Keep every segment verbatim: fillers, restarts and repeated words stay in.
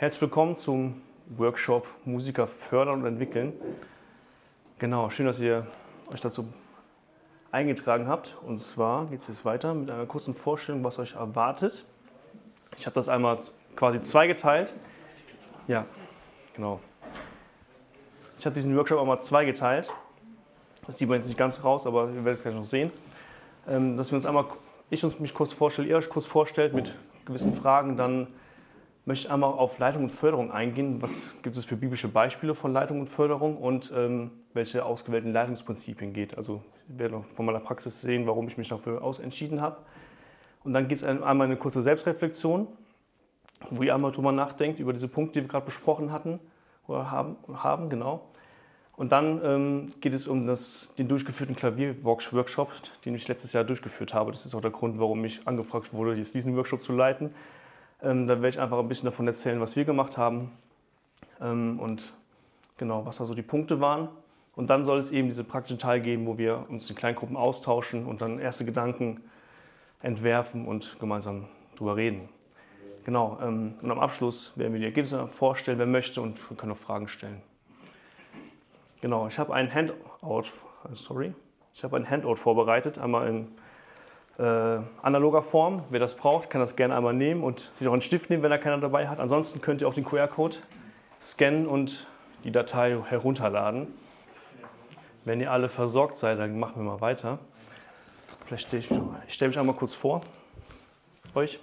Herzlich willkommen zum Workshop Musiker fördern und entwickeln. Genau, schön, dass ihr euch dazu eingetragen habt. Und zwar geht es jetzt weiter mit einer kurzen Vorstellung, was euch erwartet. Ich habe das einmal quasi zweigeteilt. Ja, genau. Ich habe diesen Workshop einmal zweigeteilt. Das sieht man jetzt nicht ganz raus, aber ihr werdet es gleich noch sehen. Dass wir uns einmal, ich uns mich kurz vorstelle, ihr euch kurz vorstellt mit gewissen Fragen, dann möchte ich einmal auf Leitung und Förderung eingehen. Was gibt es für biblische Beispiele von Leitung und Förderung und ähm, welche ausgewählten Leitungsprinzipien geht. Also ich werde noch von meiner Praxis sehen, warum ich mich dafür ausentschieden habe. Und dann geht es einmal eine kurze Selbstreflexion, wo ihr einmal drüber nachdenkt, über diese Punkte, die wir gerade besprochen hatten oder haben, haben genau. Und dann ähm, geht es um das, den durchgeführten Klavierworkshop, den ich letztes Jahr durchgeführt habe. Das ist auch der Grund, warum ich angefragt wurde, jetzt diesen Workshop zu leiten. Ähm, da werde ich einfach ein bisschen davon erzählen, was wir gemacht haben ähm, und genau, was da so die Punkte waren. Und dann soll es eben diesen praktischen Teil geben, wo wir uns in Kleingruppen austauschen und dann erste Gedanken entwerfen und gemeinsam drüber reden. Genau, ähm, und am Abschluss werden wir die Ergebnisse vorstellen, wer möchte, und wir können auch Fragen stellen. Genau, ich habe ein Handout, sorry, ich habe ein Handout vorbereitet, einmal in Äh, analoger Form. Wer das braucht, kann das gerne einmal nehmen und sich auch einen Stift nehmen, wenn er keiner dabei hat. Ansonsten könnt ihr auch den Q R-Code scannen und die Datei herunterladen. Wenn ihr alle versorgt seid, dann machen wir mal weiter. Vielleicht stelle ich, ich stelle mich einmal kurz vor, euch.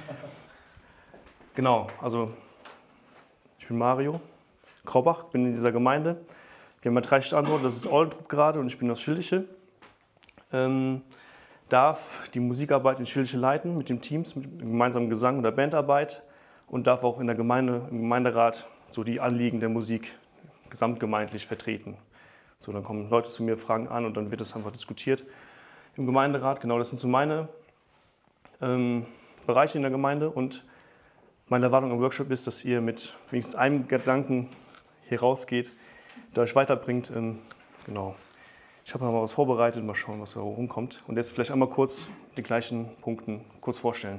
Genau, also ich bin Mario Kraubach, bin in dieser Gemeinde. Wir haben ja drei Standorte, das ist Oldentrup gerade und ich bin aus Schilliche. Ähm, darf die Musikarbeit in Schilliche leiten mit den Teams, mit gemeinsamen Gesang oder Bandarbeit und darf auch in der Gemeinde, im Gemeinderat so die Anliegen der Musik gesamtgemeindlich vertreten. So, dann kommen Leute zu mir, fragen an und dann wird das einfach diskutiert im Gemeinderat. Genau, das sind so meine ähm, Bereiche in der Gemeinde und meine Erwartung im Workshop ist, dass ihr mit wenigstens einem Gedanken hier rausgeht, der euch weiterbringt. Ähm, genau. Ich habe noch mal was vorbereitet, mal schauen, was da rumkommt. Und jetzt vielleicht einmal kurz die gleichen Punkte kurz vorstellen.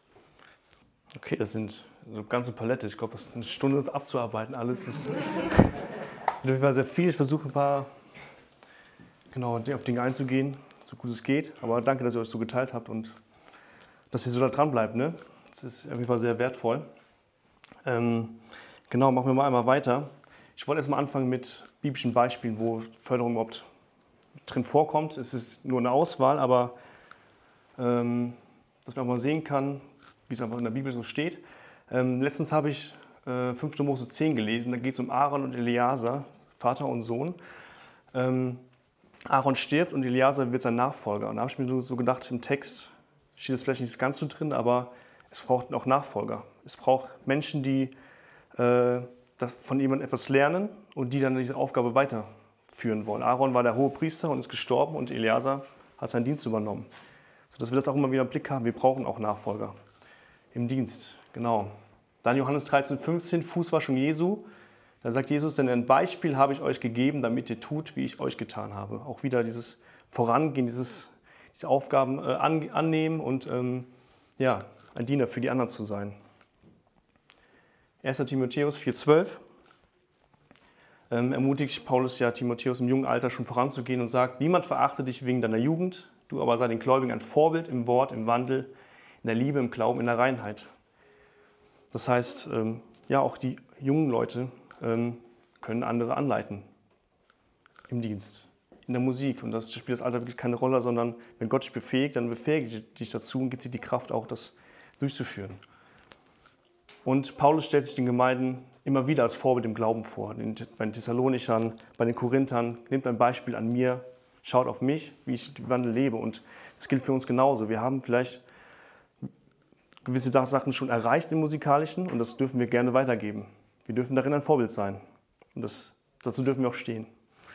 Okay, das sind eine ganze Palette. Ich glaube, das ist eine Stunde abzuarbeiten. Alles ist auf jeden Fall sehr viel. Ich versuche ein paar genau, auf Dinge einzugehen, so gut es geht. Aber danke, dass ihr euch so geteilt habt und dass ihr so da dran bleibt. Ne? Das ist auf jeden Fall sehr wertvoll. Ähm, genau, machen wir mal einmal weiter. Ich wollte erstmal anfangen mit biblischen Beispielen, wo Förderung überhaupt drin vorkommt. Es ist nur eine Auswahl, aber ähm, dass man auch mal sehen kann, wie es einfach in der Bibel so steht. Ähm, letztens habe ich äh, fünfte Mose zehn gelesen, da geht es um Aaron und Eleazar, Vater und Sohn. Ähm, Aaron stirbt und Eleazar wird sein Nachfolger. Und da habe ich mir so gedacht, im Text steht es vielleicht nicht ganz so drin, aber es braucht auch Nachfolger. Es braucht Menschen, die äh, das von jemandem etwas lernen und die dann diese Aufgabe weiter führen wollen. Aaron war der hohe Priester und ist gestorben und Eleazar hat seinen Dienst übernommen. Sodass wir das auch immer wieder im Blick haben, wir brauchen auch Nachfolger im Dienst. Genau. Dann Johannes dreizehn, fünfzehn, Fußwaschung Jesu. Da sagt Jesus, denn ein Beispiel habe ich euch gegeben, damit ihr tut, wie ich euch getan habe. Auch wieder dieses Vorangehen, dieses, diese Aufgaben äh, an, annehmen und ähm, ja, ein Diener für die anderen zu sein. erster Timotheus vier, zwölf. Ähm, ermutigt Paulus ja Timotheus im jungen Alter schon voranzugehen und sagt, niemand verachte dich wegen deiner Jugend, du aber sei den Gläubigen ein Vorbild im Wort, im Wandel, in der Liebe, im Glauben, in der Reinheit. Das heißt, ähm, ja, auch die jungen Leute ähm, können andere anleiten im Dienst, in der Musik. Und das spielt das Alter wirklich keine Rolle, sondern wenn Gott dich befähigt, dann befähigt dich dazu und gibt dir die Kraft auch, das durchzuführen. Und Paulus stellt sich den Gemeinden immer wieder als Vorbild im Glauben vor. Bei den Thessalonichern, bei den Korinthern, nehmt ein Beispiel an mir, schaut auf mich, wie ich den Wandel lebe. Und das gilt für uns genauso. Wir haben vielleicht gewisse Sachen schon erreicht im Musikalischen und das dürfen wir gerne weitergeben. Wir dürfen darin ein Vorbild sein. Und das, dazu dürfen wir auch stehen.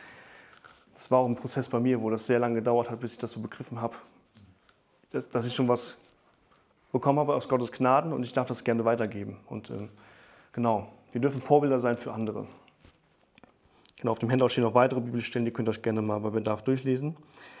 Das war auch ein Prozess bei mir, wo das sehr lange gedauert hat, bis ich das so begriffen habe, dass, dass ich schon was bekommen habe aus Gottes Gnaden und ich darf das gerne weitergeben. Und äh, genau, wir dürfen Vorbilder sein für andere. Genau, auf dem Handout stehen noch weitere Bibelstellen, die könnt ihr euch gerne mal bei Bedarf durchlesen.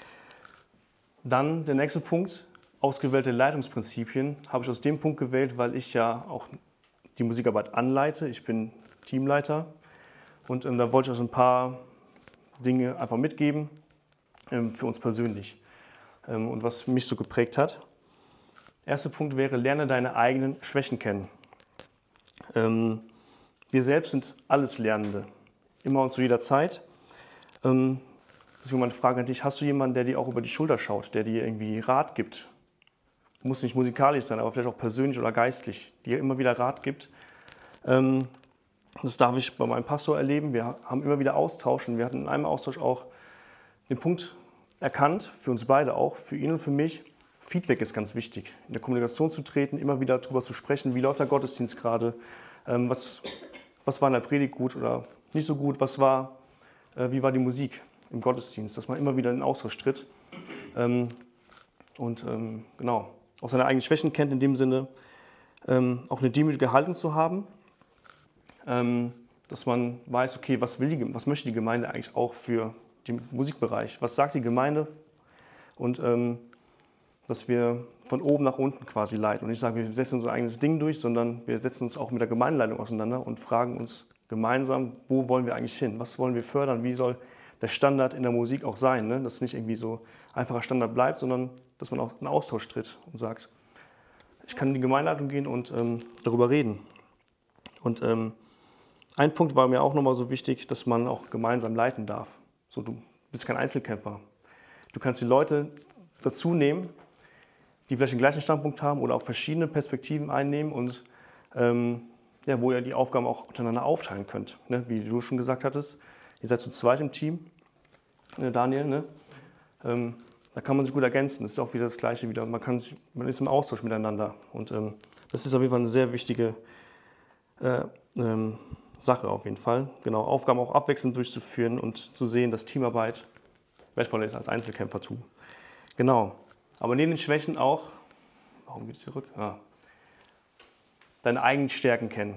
Dann der nächste Punkt, ausgewählte Leitungsprinzipien, habe ich aus dem Punkt gewählt, weil ich ja auch die Musikarbeit anleite. Ich bin Teamleiter und ähm, da wollte ich euch ein paar Dinge einfach mitgeben ähm, für uns persönlich ähm, und was mich so geprägt hat. Erster Punkt wäre, lerne deine eigenen Schwächen kennen. Ähm, wir selbst sind alles Lernende, immer und zu jeder Zeit. Ähm, deswegen meine Frage an dich, hast du jemanden, der dir auch über die Schulter schaut, der dir irgendwie Rat gibt? Muss nicht musikalisch sein, aber vielleicht auch persönlich oder geistlich, die immer wieder Rat gibt. Ähm, das darf ich bei meinem Pastor erleben. Wir haben immer wieder Austausch und wir hatten in einem Austausch auch den Punkt erkannt, für uns beide auch, für ihn und für mich, Feedback ist ganz wichtig. In der Kommunikation zu treten, immer wieder darüber zu sprechen, wie läuft der Gottesdienst gerade, ähm, was, was war in der Predigt gut oder nicht so gut, was war, äh, wie war die Musik im Gottesdienst, dass man immer wieder in den Austausch tritt. Ähm, und ähm, genau. Auch seine eigenen Schwächen kennt, in dem Sinne ähm, auch eine demütige Haltung zu haben, ähm, dass man weiß, okay, was, will die, was möchte die Gemeinde eigentlich auch für den Musikbereich, was sagt die Gemeinde und ähm, dass wir von oben nach unten quasi leiten und nicht sagen, wir setzen unser eigenes Ding durch, sondern wir setzen uns auch mit der Gemeindeleitung auseinander und fragen uns gemeinsam, wo wollen wir eigentlich hin, was wollen wir fördern, wie soll der Standard in der Musik auch sein, ne? Dass es nicht irgendwie so einfacher Standard bleibt, sondern dass man auch in Austausch tritt und sagt, ich kann in die Gemeindeleitung gehen und ähm, darüber reden. Und ähm, ein Punkt war mir auch nochmal so wichtig, dass man auch gemeinsam leiten darf. So, du bist kein Einzelkämpfer. Du kannst die Leute dazu nehmen, die vielleicht den gleichen Standpunkt haben oder auch verschiedene Perspektiven einnehmen und ähm, ja, wo ihr die Aufgaben auch untereinander aufteilen könnt. Ne? Wie du schon gesagt hattest, ihr seid zu zweit im Team, ne, Daniel, ne? Ähm, da kann man sich gut ergänzen. Das ist auch wieder das Gleiche wieder. Man, kann sich, man ist im Austausch miteinander. Und ähm, das ist auf jeden Fall eine sehr wichtige äh, ähm, Sache auf jeden Fall. Genau, Aufgaben auch abwechselnd durchzuführen und zu sehen, dass Teamarbeit wertvoller ist als Einzelkämpfertum. Genau. Aber neben den Schwächen auch, warum geht es zurück? Ah, deine eigenen Stärken kennen.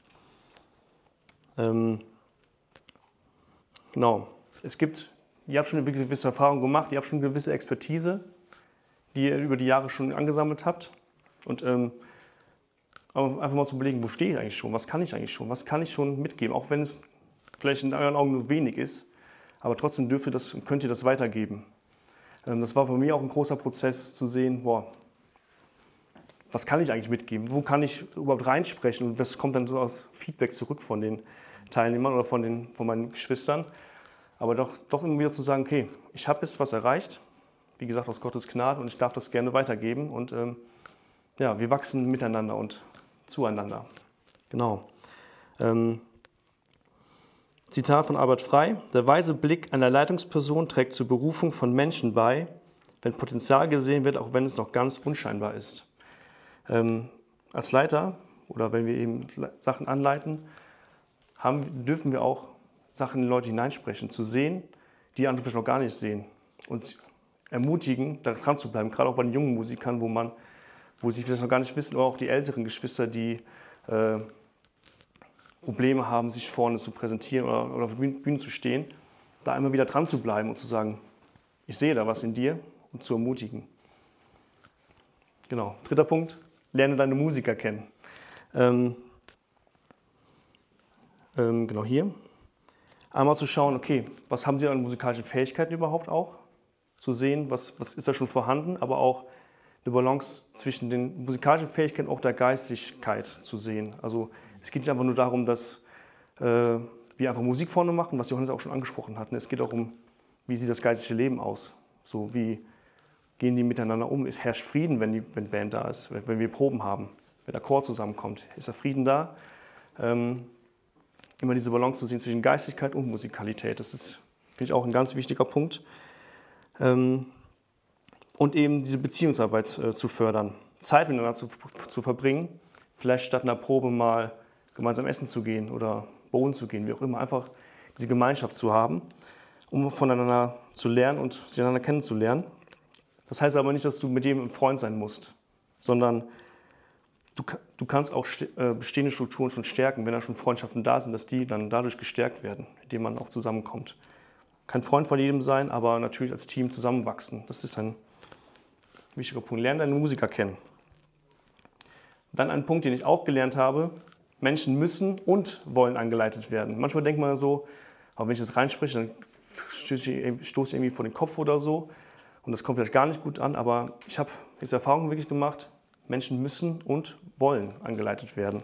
Ähm, genau. Es gibt, ihr habt schon eine gewisse Erfahrung gemacht, ihr habt schon eine gewisse Expertise, die ihr über die Jahre schon angesammelt habt. Und ähm, einfach mal zu überlegen, wo stehe ich eigentlich schon, was kann ich eigentlich schon, was kann ich schon mitgeben, auch wenn es vielleicht in euren Augen nur wenig ist, aber trotzdem dürft ihr das, könnt ihr das weitergeben. Ähm, das war für mich auch ein großer Prozess zu sehen, boah, was kann ich eigentlich mitgeben, wo kann ich überhaupt reinsprechen und was kommt dann so als Feedback zurück von den Teilnehmern oder von, den, von meinen Geschwistern. Aber doch, doch immer wieder zu sagen, okay, ich habe jetzt was erreicht, wie gesagt, aus Gottes Gnade und ich darf das gerne weitergeben und ähm, ja, wir wachsen miteinander und zueinander. Genau. Ähm, Zitat von Albert Frey: Der weise Blick einer Leitungsperson trägt zur Berufung von Menschen bei, wenn Potenzial gesehen wird, auch wenn es noch ganz unscheinbar ist. Ähm, als Leiter oder wenn wir eben Sachen anleiten, haben, dürfen wir auch Sachen in die Leute hineinsprechen, zu sehen, die andere vielleicht noch gar nicht sehen und ermutigen, da dran zu bleiben, gerade auch bei den jungen Musikern, wo man, wo sie vielleicht noch gar nicht wissen, oder auch die älteren Geschwister, die äh, Probleme haben, sich vorne zu präsentieren oder, oder auf der Bühne zu stehen, da immer wieder dran zu bleiben und zu sagen, ich sehe da was in dir und zu ermutigen. Genau. Dritter Punkt, lerne deine Musiker kennen. Ähm, ähm, genau hier. Einmal zu schauen, okay, was haben sie an musikalischen Fähigkeiten überhaupt auch? Zu sehen, was, was ist da schon vorhanden, aber auch eine Balance zwischen den musikalischen Fähigkeiten und auch der Geistigkeit zu sehen. Also es geht nicht einfach nur darum, dass äh, wir einfach Musik vorne machen, was Johannes auch schon angesprochen hat. Es geht auch um, wie sieht das geistliche Leben aus? So, wie gehen die miteinander um? Es herrscht Frieden, wenn die wenn die Band da ist, wenn wir Proben haben, wenn der Chor zusammenkommt. Ist der Frieden da? Ähm, immer diese Balance zu sehen zwischen Geistigkeit und Musikalität. Das ist, finde ich, auch ein ganz wichtiger Punkt. Ähm, und eben diese Beziehungsarbeit äh, zu fördern, Zeit miteinander zu, zu verbringen, vielleicht statt einer Probe mal gemeinsam essen zu gehen oder bowlen zu gehen, wie auch immer, einfach diese Gemeinschaft zu haben, um voneinander zu lernen und sich einander kennenzulernen. Das heißt aber nicht, dass du mit jedem ein Freund sein musst, sondern du, du kannst auch äh, bestehende Strukturen schon stärken, wenn da schon Freundschaften da sind, dass die dann dadurch gestärkt werden, indem man auch zusammenkommt. Kein Freund von jedem sein, aber natürlich als Team zusammenwachsen. Das ist ein wichtiger Punkt. Lerne deine Musiker kennen. Dann ein Punkt, den ich auch gelernt habe, Menschen müssen und wollen angeleitet werden. Manchmal denkt man so, aber wenn ich das reinspreche, dann stoße ich irgendwie vor den Kopf oder so. Und das kommt vielleicht gar nicht gut an, aber ich habe diese Erfahrung wirklich gemacht, Menschen müssen und wollen angeleitet werden.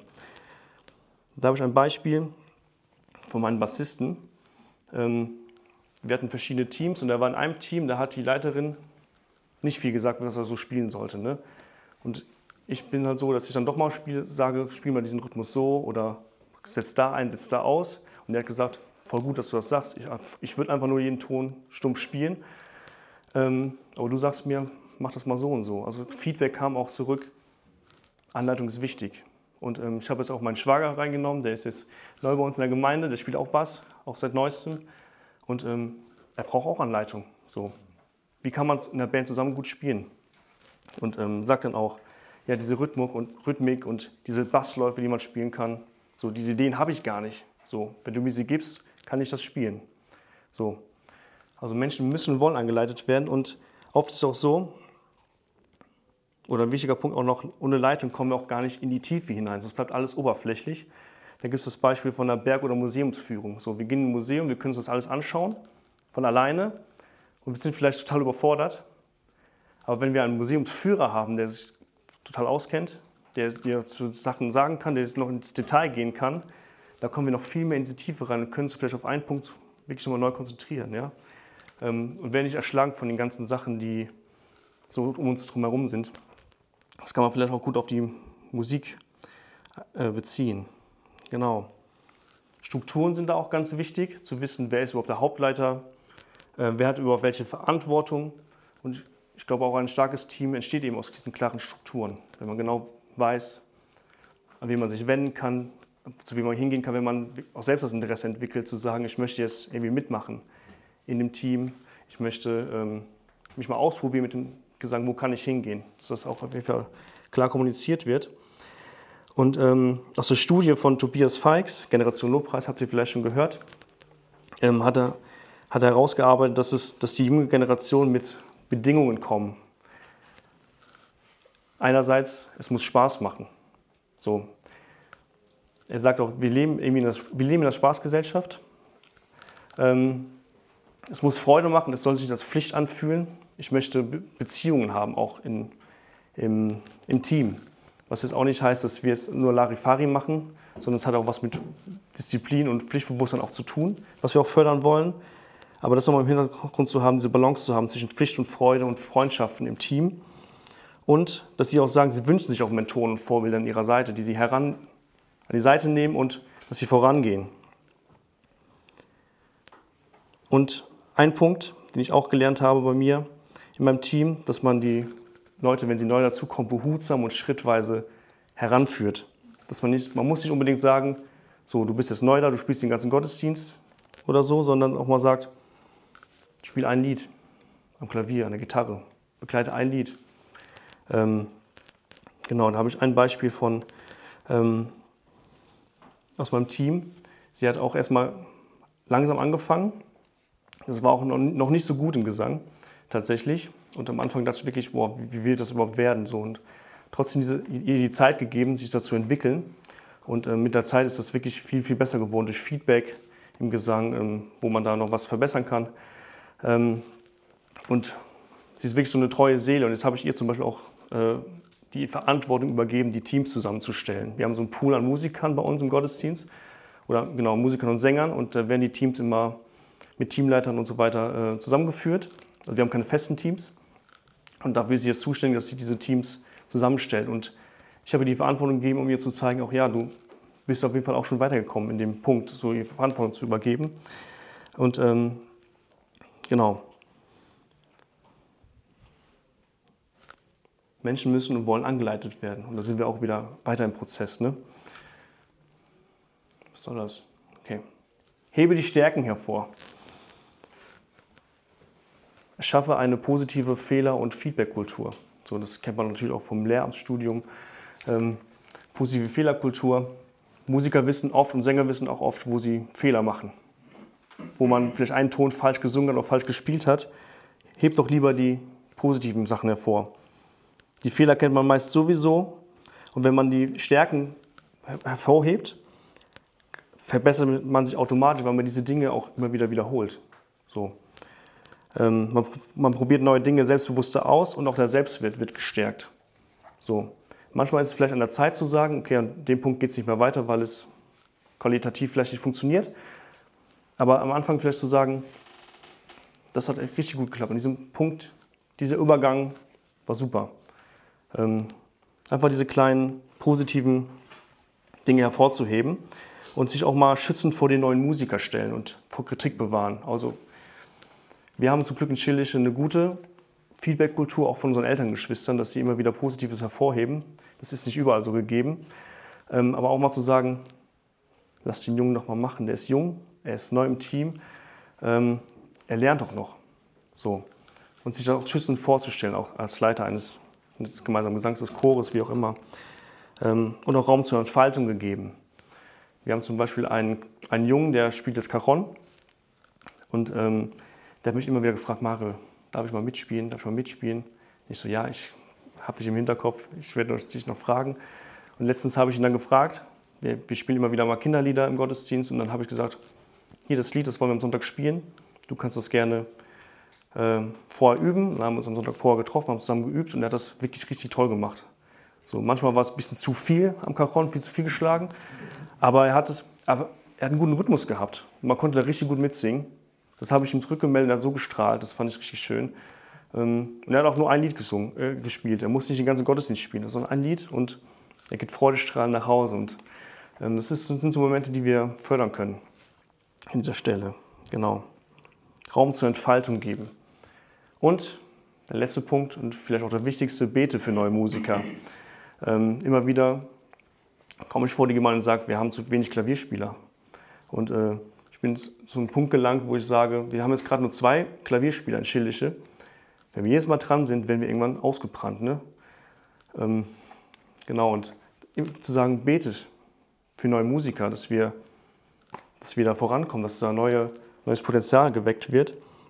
Da habe ich ein Beispiel von meinen Bassisten. Wir hatten verschiedene Teams und er war in einem Team, da hat die Leiterin nicht viel gesagt, was er so spielen sollte. Ne? Und ich bin halt so, dass ich dann doch mal spiel, sage, spiel mal diesen Rhythmus so oder setz da ein, setz da aus. Und er hat gesagt, voll gut, dass du das sagst. Ich, ich würde einfach nur jeden Ton stumpf spielen. Ähm, aber du sagst mir, mach das mal so und so. Also Feedback kam auch zurück. Anleitung ist wichtig. Und ähm, ich habe jetzt auch meinen Schwager reingenommen, der ist jetzt neu bei uns in der Gemeinde, der spielt auch Bass, auch seit neuestem. Und ähm, er braucht auch Anleitung. So. Wie kann man es in der Band zusammen gut spielen? Und ähm, sagt dann auch, ja, diese Rhythmik und, Rhythmik und diese Bassläufe, die man spielen kann, so, diese Ideen habe ich gar nicht. So, wenn du mir sie gibst, kann ich das spielen. So. Also Menschen müssen und wollen angeleitet werden und oft ist es auch so, oder ein wichtiger Punkt auch noch, ohne Leitung kommen wir auch gar nicht in die Tiefe hinein, sonst bleibt alles oberflächlich. Da gibt es das Beispiel von einer Berg- oder Museumsführung. So, wir gehen in ein Museum, wir können uns das alles anschauen, von alleine und wir sind vielleicht total überfordert. Aber wenn wir einen Museumsführer haben, der sich total auskennt, der dir zu Sachen sagen kann, der jetzt noch ins Detail gehen kann, da kommen wir noch viel mehr in diese Tiefe rein und können uns vielleicht auf einen Punkt wirklich nochmal neu konzentrieren. Ja? Und werden nicht erschlagen von den ganzen Sachen, die so um uns drumherum sind. Das kann man vielleicht auch gut auf die Musik beziehen. Genau. Strukturen sind da auch ganz wichtig, zu wissen, wer ist überhaupt der Hauptleiter, wer hat überhaupt welche Verantwortung. Und ich glaube, auch ein starkes Team entsteht eben aus diesen klaren Strukturen. Wenn man genau weiß, an wen man sich wenden kann, zu wem man hingehen kann, wenn man auch selbst das Interesse entwickelt, zu sagen, ich möchte jetzt irgendwie mitmachen in dem Team. Ich möchte ähm, mich mal ausprobieren mit dem Gesang, wo kann ich hingehen, dass das auch auf jeden Fall klar kommuniziert wird. Und ähm, aus der Studie von Tobias Feix, Generation Lobpreis, habt ihr vielleicht schon gehört, ähm, hat, er, hat er herausgearbeitet, dass, es, dass die junge Generation mit Bedingungen kommen. Einerseits, es muss Spaß machen. So. Er sagt auch, wir leben, irgendwie in, das, wir leben in der Spaßgesellschaft. Ähm, es muss Freude machen, es soll sich als Pflicht anfühlen. Ich möchte Be- Beziehungen haben, auch in, im, im Team. Was jetzt auch nicht heißt, dass wir es nur Larifari machen, sondern es hat auch was mit Disziplin und Pflichtbewusstsein auch zu tun, was wir auch fördern wollen. Aber das nochmal im Hintergrund zu haben, diese Balance zu haben zwischen Pflicht und Freude und Freundschaften im Team. Und dass sie auch sagen, sie wünschen sich auch Mentoren und Vorbilder an ihrer Seite, die sie heran an die Seite nehmen und dass sie vorangehen. Und ein Punkt, den ich auch gelernt habe bei mir in meinem Team, dass man die Leute, wenn sie neu dazukommen, behutsam und schrittweise heranführt. Dass man nicht, man muss nicht unbedingt sagen, so, du bist jetzt neu da, du spielst den ganzen Gottesdienst oder so, sondern auch mal sagt, spiel ein Lied am Klavier, an der Gitarre, begleite ein Lied. Ähm, genau, da habe ich ein Beispiel von ähm, aus meinem Team. Sie hat auch erstmal langsam angefangen. Das war auch noch nicht so gut im Gesang, tatsächlich. Und am Anfang dachte ich wirklich, boah, wie will das überhaupt werden? So, und trotzdem diese, ihr die Zeit gegeben, sich dazu entwickeln. Und äh, mit der Zeit ist das wirklich viel, viel besser geworden durch Feedback im Gesang, ähm, wo man da noch was verbessern kann. Ähm, und sie ist wirklich so eine treue Seele. Und jetzt habe ich ihr zum Beispiel auch äh, die Verantwortung übergeben, die Teams zusammenzustellen. Wir haben so einen Pool an Musikern bei uns im Gottesdienst, oder genau, Musikern und Sängern, und da werden die Teams immer mit Teamleitern und so weiter äh, zusammengeführt. Also wir haben keine festen Teams und dafür ist sie jetzt zuständig, dass sie diese Teams zusammenstellt. Und ich habe ihr die Verantwortung gegeben, um ihr zu zeigen, auch ja, du bist auf jeden Fall auch schon weitergekommen in dem Punkt, so die Verantwortung zu übergeben. Und ähm, genau. Menschen müssen und wollen angeleitet werden. Und da sind wir auch wieder weiter im Prozess. Ne? Was soll das? Okay. Hebe die Stärken hervor. Schaffe eine positive Fehler- und Feedback-Kultur. So, das kennt man natürlich auch vom Lehramtsstudium. Ähm, positive Fehlerkultur. Musiker wissen oft und Sänger wissen auch oft, wo sie Fehler machen. Wo man vielleicht einen Ton falsch gesungen hat oder falsch gespielt hat. Hebt doch lieber die positiven Sachen hervor. Die Fehler kennt man meist sowieso. Und wenn man die Stärken hervorhebt, verbessert man sich automatisch, weil man diese Dinge auch immer wieder wiederholt. So. Ähm, man, man probiert neue Dinge selbstbewusster aus und auch der Selbstwert wird gestärkt. So. Manchmal ist es vielleicht an der Zeit zu sagen, okay, an dem Punkt geht es nicht mehr weiter, weil es qualitativ vielleicht nicht funktioniert. Aber am Anfang vielleicht zu sagen, das hat richtig gut geklappt. An diesem Punkt, dieser Übergang war super. Ähm, einfach diese kleinen positiven Dinge hervorzuheben und sich auch mal schützend vor den neuen Musiker stellen und vor Kritik bewahren. Also wir haben zum Glück in Schillische eine gute Feedback-Kultur auch von unseren Elterngeschwistern, dass sie immer wieder Positives hervorheben. Das ist nicht überall so gegeben. Ähm, aber auch mal zu sagen, lass den Jungen doch mal machen. Der ist jung, er ist neu im Team, ähm, er lernt doch noch. So. Und sich auch schützend vorzustellen, auch als Leiter eines, eines gemeinsamen Gesangs, des Chores, wie auch immer. Ähm, und auch Raum zur Entfaltung gegeben. Wir haben zum Beispiel einen, einen Jungen, der spielt das Cajon. Und ähm, der hat mich immer wieder gefragt, Mario, darf ich mal mitspielen, darf ich mal mitspielen? Ich so, ja, ich habe dich im Hinterkopf, ich werde dich noch fragen. Und letztens habe ich ihn dann gefragt, wir, wir spielen immer wieder mal Kinderlieder im Gottesdienst, und dann habe ich gesagt, hier das Lied, das wollen wir am Sonntag spielen, du kannst das gerne äh, vorher üben. Dann haben wir uns am Sonntag vorher getroffen, haben zusammen geübt, und er hat das wirklich richtig toll gemacht. So, manchmal war es ein bisschen zu viel am Cajon, viel zu viel geschlagen, aber er hat, es, aber er hat einen guten Rhythmus gehabt. Man konnte da richtig gut mitsingen. Das habe ich ihm zurückgemeldet, er hat so gestrahlt, das fand ich richtig schön. Und er hat auch nur ein Lied gesungen, äh, gespielt. Er musste nicht den ganzen Gottesdienst spielen, sondern ein Lied, und er geht freudestrahlend nach Hause. Und ähm, das, ist, das sind so Momente, die wir fördern können an dieser Stelle. Genau. Raum zur Entfaltung geben. Und der letzte Punkt und vielleicht auch der wichtigste, bete für neue Musiker. Ähm, immer wieder komme ich vor die Gemeinde und sage, wir haben zu wenig Klavierspieler. Und äh, ich bin zu einem Punkt gelangt, wo ich sage, wir haben jetzt gerade nur zwei Klavierspieler in Schillische. Wenn wir jedes Mal dran sind, werden wir irgendwann ausgebrannt. Ne? Ähm, genau, und zu sagen, betet für neue Musiker, dass wir, dass wir da vorankommen, dass da neue, neues Potenzial geweckt wird.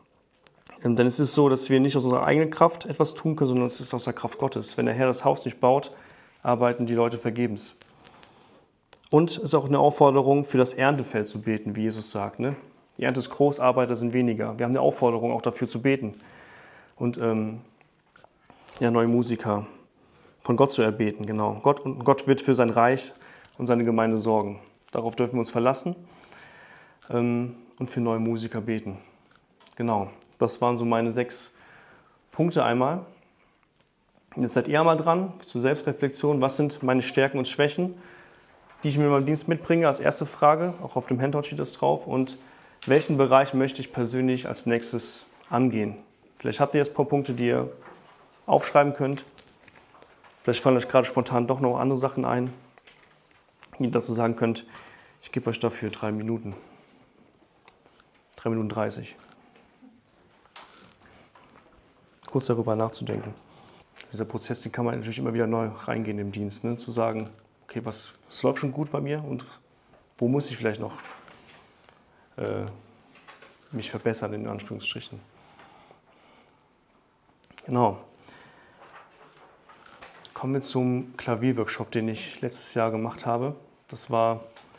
Ähm, denn es ist so, dass wir nicht aus unserer eigenen Kraft etwas tun können, sondern es ist aus der Kraft Gottes. Wenn der Herr das Haus nicht baut, arbeiten die Leute vergebens. Und es ist auch eine Aufforderung, für das Erntefeld zu beten, wie Jesus sagt. Ne? Die Ernte ist groß, Arbeiter sind weniger. Wir haben eine Aufforderung, auch dafür zu beten. Und ähm, ja, neue Musiker von Gott zu erbeten, genau. Gott, und Gott wird für sein Reich und seine Gemeinde sorgen. Darauf dürfen wir uns verlassen ähm, und für neue Musiker beten. Genau, das waren so meine sechs Punkte einmal. Und jetzt seid ihr mal dran zur Selbstreflexion. Was sind meine Stärken und Schwächen, die ich mir in meinem Dienst mitbringe, als erste Frage. Auch auf dem Handout steht das drauf. Und welchen Bereich möchte ich persönlich als nächstes angehen? Vielleicht habt ihr jetzt ein paar Punkte, die ihr aufschreiben könnt. Vielleicht fallen euch gerade spontan doch noch andere Sachen ein, die ihr dazu sagen könnt, ich gebe euch dafür drei Minuten. Drei Minuten dreißig. Kurz darüber nachzudenken. Dieser Prozess, den kann man natürlich immer wieder neu reingehen im Dienst. Ne? Zu sagen, okay, was, was läuft schon gut bei mir und wo muss ich vielleicht noch äh, mich verbessern, in Anführungsstrichen. Genau. Kommen wir zum Klavierworkshop, den ich letztes Jahr gemacht habe. Das war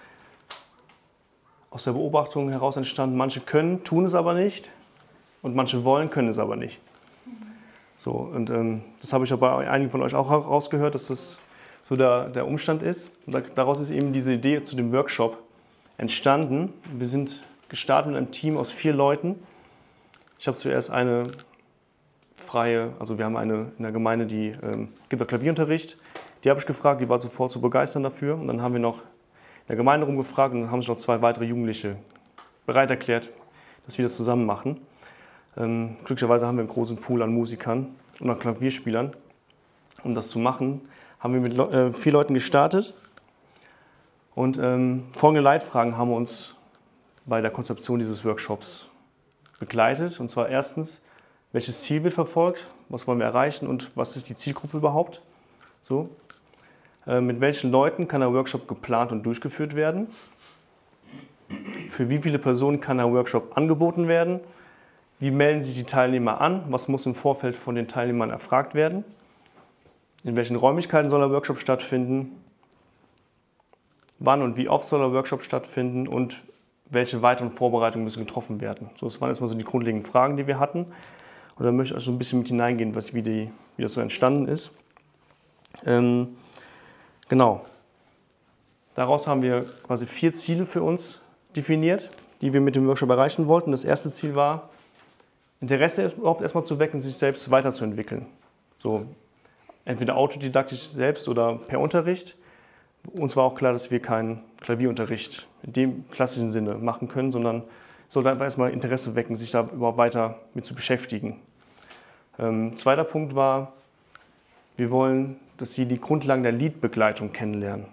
aus der Beobachtung heraus entstanden, manche können, tun es aber nicht, und manche wollen, können es aber nicht. So, und ähm, das habe ich ja bei einigen von euch auch rausgehört, dass das so der, der Umstand ist. Und da, daraus ist eben diese Idee zu dem Workshop entstanden. Wir sind gestartet mit einem Team aus vier Leuten. Ich habe zuerst eine freie, also wir haben eine in der Gemeinde, die ähm, gibt auch Klavierunterricht. Die habe ich gefragt, die war sofort zu begeistern dafür. Und dann haben wir noch in der Gemeinde rumgefragt, und dann haben sich noch zwei weitere Jugendliche bereit erklärt, dass wir das zusammen machen. Ähm, glücklicherweise haben wir einen großen Pool an Musikern und an Klavierspielern. Um das zu machen, haben wir mit äh, vier Leuten gestartet. Und ähm, folgende Leitfragen haben uns bei der Konzeption dieses Workshops begleitet. Und zwar erstens, welches Ziel wird verfolgt, was wollen wir erreichen und was ist die Zielgruppe überhaupt? So. Äh, mit welchen Leuten kann der Workshop geplant und durchgeführt werden? Für wie viele Personen kann der Workshop angeboten werden? Wie melden sich die Teilnehmer an? Was muss im Vorfeld von den Teilnehmern erfragt werden? In welchen Räumlichkeiten soll der Workshop stattfinden? wann und wie oft soll der Workshop stattfinden und welche weiteren Vorbereitungen müssen getroffen werden. So, das waren erstmal so die grundlegenden Fragen, die wir hatten. Und dann möchte ich also ein bisschen mit hineingehen, was, wie, die, wie das so entstanden ist. Ähm, genau. Daraus haben wir quasi vier Ziele für uns definiert, die wir mit dem Workshop erreichen wollten. Das erste Ziel war, Interesse überhaupt erstmal zu wecken, sich selbst weiterzuentwickeln. So, entweder autodidaktisch selbst oder per Unterricht. Uns war auch klar, dass wir keinen Klavierunterricht in dem klassischen Sinne machen können, sondern es sollte einfach erstmal Interesse wecken, sich da überhaupt weiter mit zu beschäftigen. Ähm, zweiter Punkt war, wir wollen, dass Sie die Grundlagen der Liedbegleitung kennenlernen.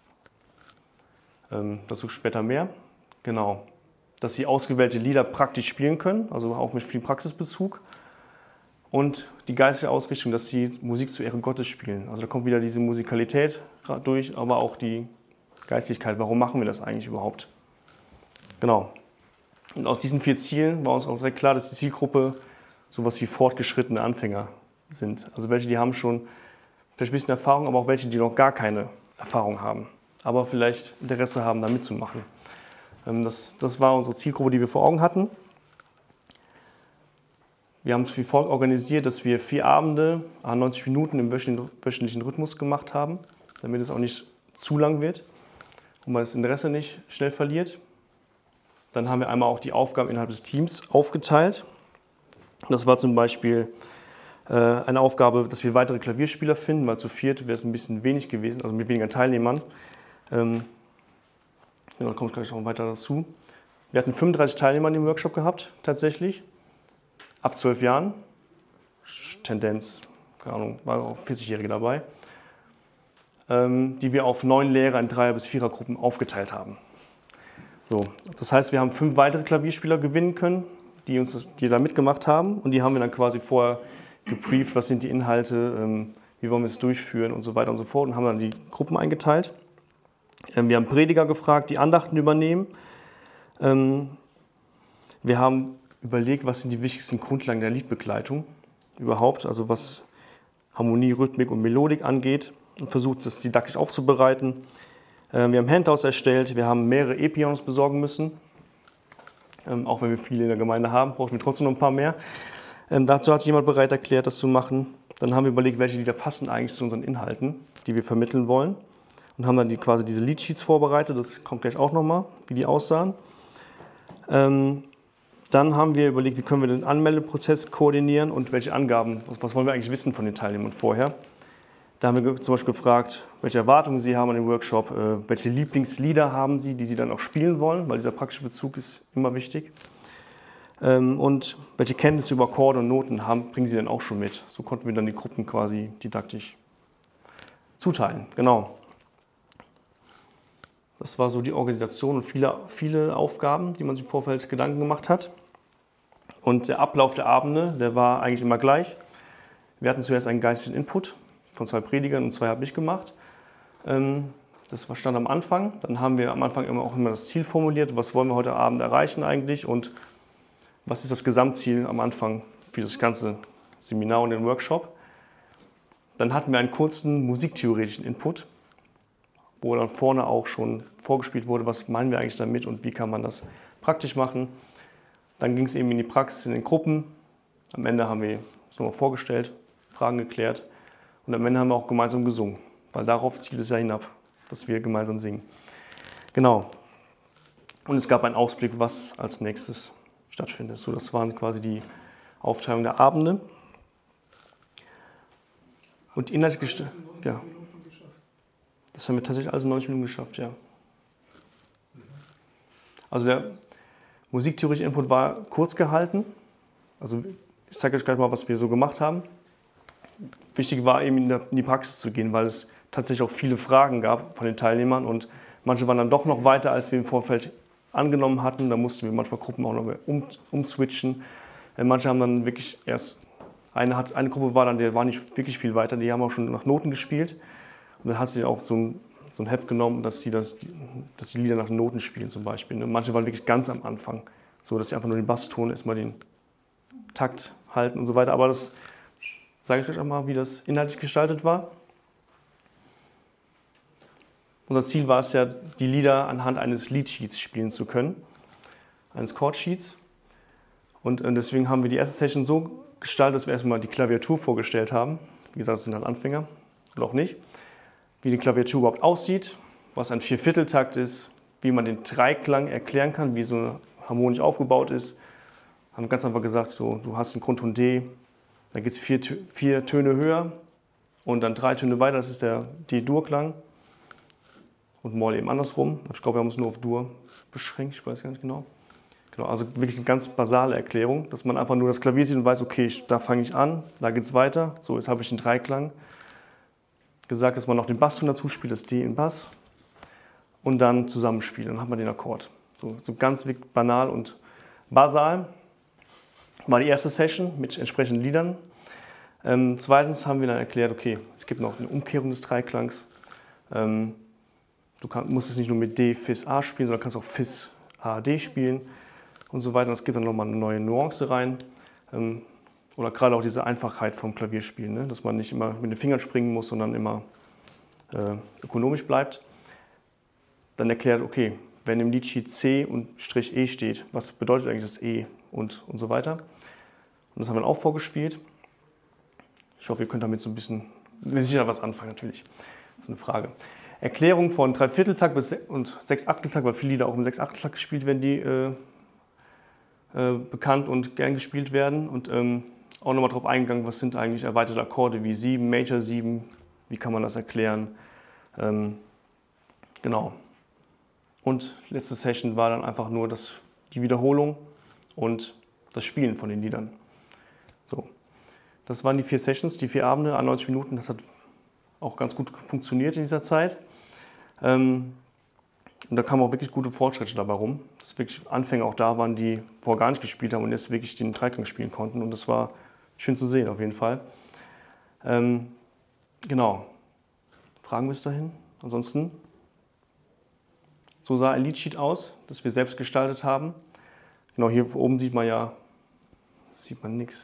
Ähm, dazu später mehr. Genau. Dass Sie ausgewählte Lieder praktisch spielen können, also auch mit viel Praxisbezug. Und die geistliche Ausrichtung, dass Sie Musik zu Ehren Gottes spielen. Also da kommt wieder diese Musikalität durch, aber auch die Geistlichkeit. Warum machen wir das eigentlich überhaupt? Genau. Und aus diesen vier Zielen war uns auch direkt klar, dass die Zielgruppe sowas wie fortgeschrittene Anfänger sind. Also welche, die haben schon vielleicht ein bisschen Erfahrung, aber auch welche, die noch gar keine Erfahrung haben, aber vielleicht Interesse haben, da mitzumachen. Das, das war unsere Zielgruppe, die wir vor Augen hatten. Wir haben es wie folgt organisiert, dass wir vier Abende, neunzig Minuten im wöchentlichen Rhythmus gemacht haben, damit es auch nicht zu lang wird und man das Interesse nicht schnell verliert. Dann haben wir einmal auch die Aufgaben innerhalb des Teams aufgeteilt. Das war zum Beispiel äh, eine Aufgabe, dass wir weitere Klavierspieler finden, weil zu viert wäre es ein bisschen wenig gewesen, also mit weniger Teilnehmern. Ähm, ja, da komme ich gleich noch weiter dazu. Wir hatten fünfunddreißig Teilnehmer in dem Workshop gehabt, tatsächlich. Ab zwölf Jahren, Tendenz, keine Ahnung, waren auch vierzigjährige dabei, ähm, die wir auf neun Lehrer in Dreier- bis Vierergruppen aufgeteilt haben. So, das heißt, wir haben fünf weitere Klavierspieler gewinnen können, die, uns, die da mitgemacht haben und die haben wir dann quasi vorher gebrieft, was sind die Inhalte, ähm, wie wollen wir es durchführen und so weiter und so fort und haben dann die Gruppen eingeteilt. Ähm, wir haben Prediger gefragt, die Andachten übernehmen. Ähm, wir haben überlegt, was sind die wichtigsten Grundlagen der Liedbegleitung überhaupt, also was Harmonie, Rhythmik und Melodik angeht und versucht, das didaktisch aufzubereiten. Wir haben Handouts erstellt, wir haben mehrere E-Pianos besorgen müssen. Auch wenn wir viele in der Gemeinde haben, brauchen wir trotzdem noch ein paar mehr. Dazu hat sich jemand bereit erklärt, das zu machen. Dann haben wir überlegt, welche Lieder passen eigentlich zu unseren Inhalten, die wir vermitteln wollen. Und haben dann die, quasi diese Liedsheets vorbereitet, das kommt gleich auch nochmal, wie die aussahen. Dann haben wir überlegt, wie können wir den Anmeldeprozess koordinieren und welche Angaben, was, was wollen wir eigentlich wissen von den Teilnehmern vorher. Da haben wir zum Beispiel gefragt, welche Erwartungen sie haben an den Workshop, äh, welche Lieblingslieder haben sie, die sie dann auch spielen wollen, weil dieser praktische Bezug ist immer wichtig. Ähm, und welche Kenntnisse über Akkorde und Noten haben, bringen sie dann auch schon mit. So konnten wir dann die Gruppen quasi didaktisch zuteilen. Genau. Das war so die Organisation und viele, viele Aufgaben, die man sich im Vorfeld Gedanken gemacht hat. Und der Ablauf der Abende, der war eigentlich immer gleich. Wir hatten zuerst einen geistlichen Input von zwei Predigern und zwei habe ich gemacht. Das stand am Anfang. Dann haben wir am Anfang immer auch immer das Ziel formuliert, was wollen wir heute Abend erreichen eigentlich und was ist das Gesamtziel am Anfang für das ganze Seminar und den Workshop. Dann hatten wir einen kurzen musiktheoretischen Input, wo dann vorne auch schon vorgespielt wurde, was meinen wir eigentlich damit und wie kann man das praktisch machen. Dann ging es eben in die Praxis, in den Gruppen. Am Ende haben wir es nochmal vorgestellt, Fragen geklärt und am Ende haben wir auch gemeinsam gesungen, weil darauf zielt es ja hinab, dass wir gemeinsam singen. Genau. Und es gab einen Ausblick, was als nächstes stattfindet. So, das waren quasi die Aufteilung der Abende. Und inhaltlich, ja. Das haben wir tatsächlich alles in neunzig Minuten geschafft, ja. Also der musiktheoretische Input war kurz gehalten. Also ich zeige euch gleich mal, was wir so gemacht haben. Wichtig war eben in die Praxis zu gehen, weil es tatsächlich auch viele Fragen gab von den Teilnehmern und manche waren dann doch noch weiter, als wir im Vorfeld angenommen hatten. Da mussten wir manchmal Gruppen auch noch um, umswitchen. Manche haben dann wirklich erst, eine, hat, eine Gruppe war dann, der war nicht wirklich viel weiter, die haben auch schon nach Noten gespielt. Und dann hat sie auch so ein, so ein Heft genommen, dass sie das, dass die Lieder nach den Noten spielen zum Beispiel. Manche waren wirklich ganz am Anfang, so dass sie einfach nur den Basston, erstmal den Takt halten und so weiter. Aber das sage ich euch auch mal, wie das inhaltlich gestaltet war. unser Ziel war es ja, die Lieder anhand eines Liedsheets spielen zu können, eines Chordsheets. Und deswegen haben wir die erste Session so gestaltet, dass wir erstmal die Klaviatur vorgestellt haben. Wie gesagt, das sind halt Anfänger, oder auch nicht. Wie die Klaviatur überhaupt aussieht, was ein Viervierteltakt ist, wie man den Dreiklang erklären kann, wie so harmonisch aufgebaut ist. Haben ganz einfach gesagt, so, du hast einen Grundton D, dann geht es vier, vier Töne höher und dann drei Töne weiter, das ist der D-Dur-Klang. Und Moll eben andersrum. Ich glaube, wir haben uns nur auf Dur beschränkt, ich weiß gar nicht genau. Genau, also wirklich eine ganz basale Erklärung, dass man einfach nur das Klavier sieht und weiß, okay, ich, da fange ich an, da geht es weiter. So, jetzt habe ich den Dreiklang. Gesagt, dass man noch den Basston dazu spielt, das D in Bass. Und dann zusammenspielt, dann hat man den Akkord. So, so ganz banal und basal war die erste Session mit entsprechenden Liedern. Ähm, zweitens haben wir dann erklärt, okay, es gibt noch eine Umkehrung des Dreiklangs. Ähm, du kann, musst es nicht nur mit D, Fis, A spielen, sondern kannst auch Fis, A, D spielen und so weiter. Das gibt dann nochmal eine neue Nuance rein. Ähm, oder gerade auch diese Einfachheit vom Klavierspielen, ne? Dass man nicht immer mit den Fingern springen muss, sondern immer äh, ökonomisch bleibt. Dann erklärt, okay, wenn im Liedsheet C und Strich E steht, was bedeutet eigentlich das E und, und so weiter. Und das haben wir dann auch vorgespielt. Ich hoffe, ihr könnt damit so ein bisschen, mit Sicherheit was anfangen natürlich. Das ist eine Frage. Erklärung von Dreivierteltakt bis und Sechsachteltakt, weil viele Lieder auch im Sechsachteltakt gespielt werden, die äh, äh, bekannt und gern gespielt werden. Und ähm, auch nochmal darauf eingegangen, was sind eigentlich erweiterte Akkorde wie sieben, Major sieben, wie kann man das erklären. Ähm, genau. Und letzte Session war dann einfach nur das, die Wiederholung und das Spielen von den Liedern. So. Das waren die vier Sessions, die vier Abende, neunzig Minuten. Das hat auch ganz gut funktioniert in dieser Zeit. Ähm, und da kamen auch wirklich gute Fortschritte dabei rum. Dass wirklich Anfänger auch da waren, die vorher gar nicht gespielt haben und jetzt wirklich den Dreiklang spielen konnten. Und das war schön zu sehen auf jeden Fall. Ähm, genau. Fragen bis dahin? Ansonsten? So sah ein Liedsheet aus, das wir selbst gestaltet haben. Genau, hier oben sieht man ja, sieht man nichts.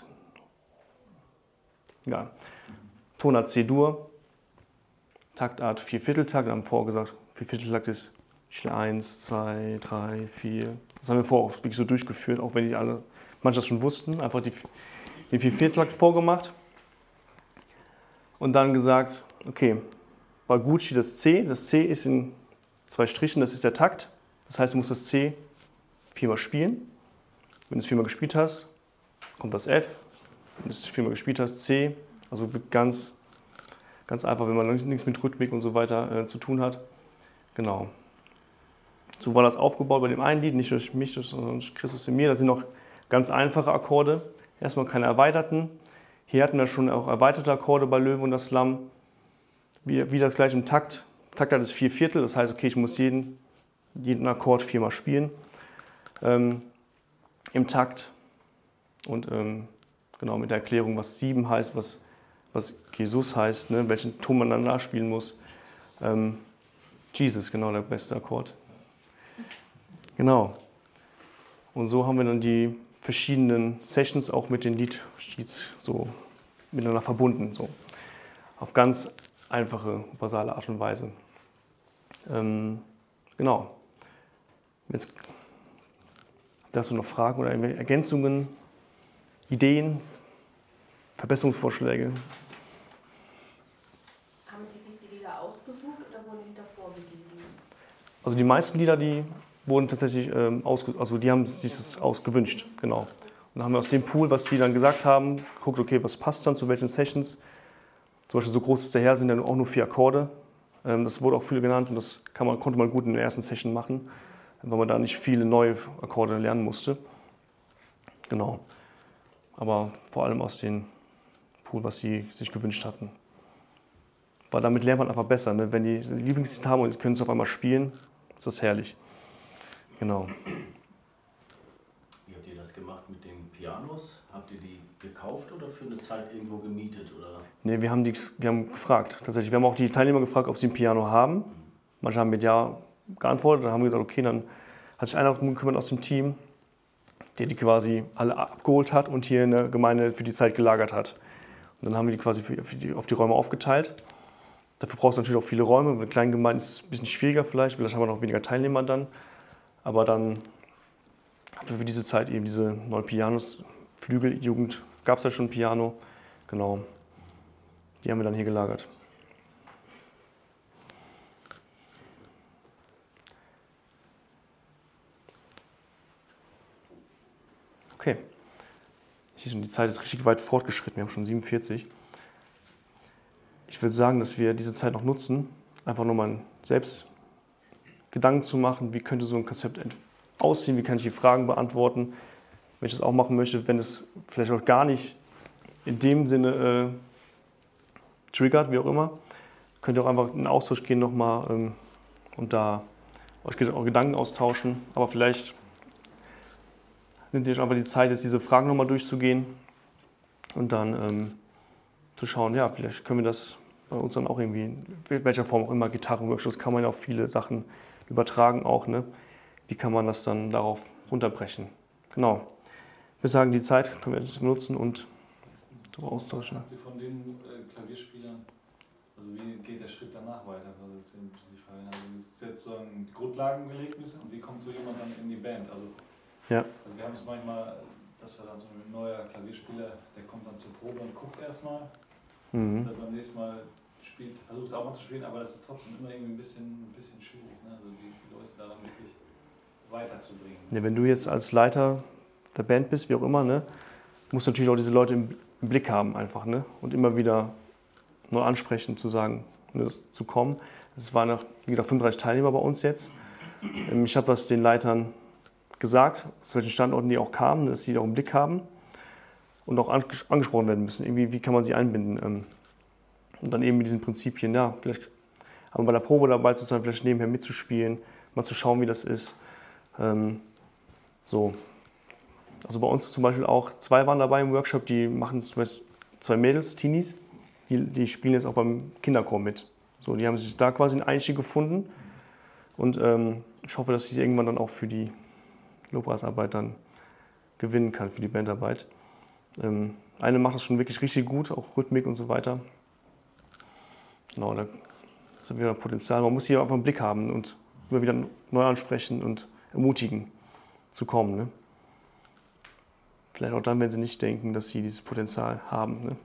Ja. Tonart C-Dur, Taktart Viervierteltakt, wir haben vorher gesagt, Viervierteltakt ist eins, zwei, drei, vier. Das haben wir vorher auch wirklich so durchgeführt, auch wenn die alle, manche das schon wussten, einfach die, den Viervierteltakt vorgemacht. Und dann gesagt, okay, bei Gucci das C, das C ist in zwei Strichen, das ist der Takt. Das heißt, du musst das C viermal spielen. Wenn du es viermal gespielt hast, kommt das F. Wenn du es viermal gespielt hast, C. Also ganz, ganz einfach, wenn man nichts mit Rhythmik und so weiter äh, zu tun hat. Genau. So war das aufgebaut bei dem einen Lied, nicht durch mich, sondern durch Christus in mir. Das sind noch ganz einfache Akkorde. Erstmal keine erweiterten. Hier hatten wir schon auch erweiterte Akkorde bei Löwe und das Lamm. Wie, wie das gleich im Takt. Taktart ist vier Viertel, das heißt, okay, ich muss jeden, jeden Akkord viermal spielen ähm, im Takt. Und ähm, genau mit der Erklärung, was sieben heißt, was, was Jesus heißt, ne, welchen Ton man dann nachspielen muss. Ähm, Jesus, genau, der beste Akkord. Genau. Und so haben wir dann die verschiedenen Sessions auch mit den Liedsheets so miteinander verbunden. So. Auf ganz einfache, basale Art und Weise. Ähm, genau. Jetzt hast du noch Fragen oder irgendwelche Ergänzungen, Ideen, Verbesserungsvorschläge? Haben die sich die Lieder ausgesucht oder wurden die davor gegeben? Also die meisten Lieder, die wurden tatsächlich ähm, ausge also die haben sich das ausgewünscht, genau. Und dann haben wir aus dem Pool, was die dann gesagt haben, geguckt, okay, was passt dann zu welchen Sessions. Zum Beispiel so groß ist der Herr sind ja auch nur vier Akkorde. Das wurde auch viel genannt und das kann man, konnte man gut in der ersten Session machen, weil man da nicht viele neue Akkorde lernen musste. Genau. Aber vor allem aus dem Pool, was sie sich gewünscht hatten. Weil damit lernt man einfach besser. Ne? Wenn die Lieblingslied haben und sie können es auf einmal spielen, ist das herrlich. Genau. Wie habt ihr das gemacht mit den Pianos? Habt ihr die gekauft oder für eine Zeit irgendwo gemietet? Oder? Nee, wir haben, die, wir haben gefragt. Tatsächlich. Wir haben auch die Teilnehmer gefragt, ob sie ein Piano haben. Manche haben mit Ja geantwortet. Dann haben wir gesagt, okay, dann hat sich einer darum gekümmert aus dem Team, der die quasi alle abgeholt hat und hier in der Gemeinde für die Zeit gelagert hat. Und dann haben wir die quasi für, für die, auf die Räume aufgeteilt. Dafür brauchst du natürlich auch viele Räume. Bei kleinen Gemeinden ist es ein bisschen schwieriger vielleicht, vielleicht haben wir noch weniger Teilnehmer dann. Aber dann für diese Zeit eben diese neuen Pianos, Flügeljugend, gab es ja schon ein Piano, genau, die haben wir dann hier gelagert. Okay, die Zeit ist richtig weit fortgeschritten, wir haben schon siebenundvierzig. Ich würde sagen, dass wir diese Zeit noch nutzen, einfach nur mal selbst Gedanken zu machen, wie könnte so ein Konzept aussehen, wie kann ich die Fragen beantworten, wenn ich das auch machen möchte, wenn es vielleicht auch gar nicht in dem Sinne äh, triggert, wie auch immer, könnt ihr auch einfach in den Austausch gehen nochmal ähm, und da euch auch Gedanken austauschen, aber vielleicht nehmt ihr euch einfach die Zeit, jetzt diese Fragen nochmal durchzugehen und dann ähm, zu schauen, ja, vielleicht können wir das bei uns dann auch irgendwie, in welcher Form auch immer, Gitarrenworkshops, kann man ja auf viele Sachen übertragen auch, ne? Wie kann man das dann darauf runterbrechen? Genau. Ich würde sagen, die Zeit können wir jetzt nutzen und darüber austauschen. Habt ihr von den äh, Klavierspielern, also wie geht der Schritt danach weiter? Also das ist ein bisschen die Frage. Also es ist jetzt so ein, die Grundlagen gelegt müssen und wie kommt so jemand dann in die Band? Also, ja. also wir haben es manchmal, dass wir dann so ein neuer Klavierspieler, der kommt dann zur Probe und guckt erstmal. Mhm. Und dann beim nächsten Mal spielt, versucht auch mal zu spielen, aber das ist trotzdem immer irgendwie ein bisschen, ein bisschen schwierig, ne? Also die, die Leute da dann wirklich weiterzubringen. Ja, wenn du jetzt als Leiter der Band bist, wie auch immer, ne, musst du natürlich auch diese Leute im, im Blick haben einfach, ne? Und immer wieder neu ansprechen, zu sagen, ne, das, zu kommen. Es waren noch, wie gesagt, fünfunddreißig Teilnehmer bei uns jetzt. Ich habe das den Leitern gesagt, zu welchen Standorten die auch kamen, dass sie die auch im Blick haben und auch angesprochen werden müssen. Irgendwie, wie kann man sie einbinden? Und dann eben mit diesen Prinzipien, ja, vielleicht haben wir bei der Probe dabei zu sein, vielleicht nebenher mitzuspielen, mal zu schauen, wie das ist. Ähm, so. Also bei uns zum Beispiel auch zwei waren dabei im Workshop, die machen zum Beispiel zwei Mädels, Teenies, die, die spielen jetzt auch beim Kinderchor mit. So, die haben sich da quasi einen Einstieg gefunden und ähm, ich hoffe, dass ich sie irgendwann dann auch für die Lobpreisarbeit dann gewinnen kann, für die Bandarbeit. Ähm, eine macht das schon wirklich richtig gut, auch Rhythmik und so weiter. Genau, da ist wieder Potenzial. Man muss hier einfach einen Blick haben und immer wieder neu ansprechen und ermutigen zu kommen. Ne? Vielleicht auch dann, wenn sie nicht denken, dass sie dieses Potenzial haben. Ne?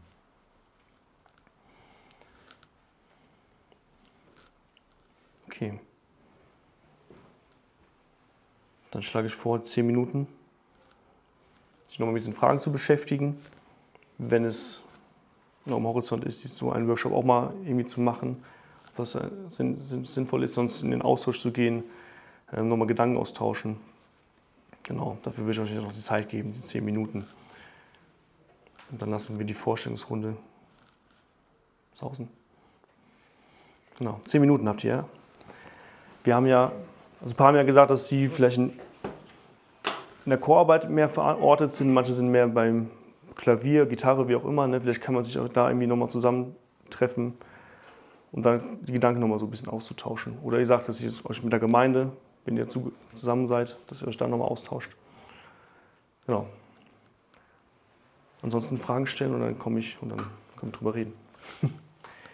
Okay. Dann schlage ich vor, zehn Minuten, sich nochmal mit diesen Fragen zu beschäftigen. Wenn es noch am Horizont ist, so einen Workshop auch mal irgendwie zu machen, was sinnvoll ist, sonst in den Austausch zu gehen, nochmal Gedanken austauschen. Genau, dafür würde ich euch noch die Zeit geben, diese zehn Minuten. Und dann lassen wir die Vorstellungsrunde sausen. Genau, zehn Minuten habt ihr, ja. Wir haben ja, also ein paar haben ja gesagt, dass sie vielleicht in, in der Chorarbeit mehr verortet sind, manche sind mehr beim Klavier, Gitarre, wie auch immer. Ne? Vielleicht kann man sich auch da irgendwie nochmal zusammentreffen und dann die Gedanken nochmal so ein bisschen auszutauschen. Oder ihr sagt, dass ihr euch mit der Gemeinde, wenn ihr zu, zusammen seid, dass ihr euch da nochmal austauscht. Genau. Ansonsten Fragen stellen und dann komme ich und dann können wir drüber reden.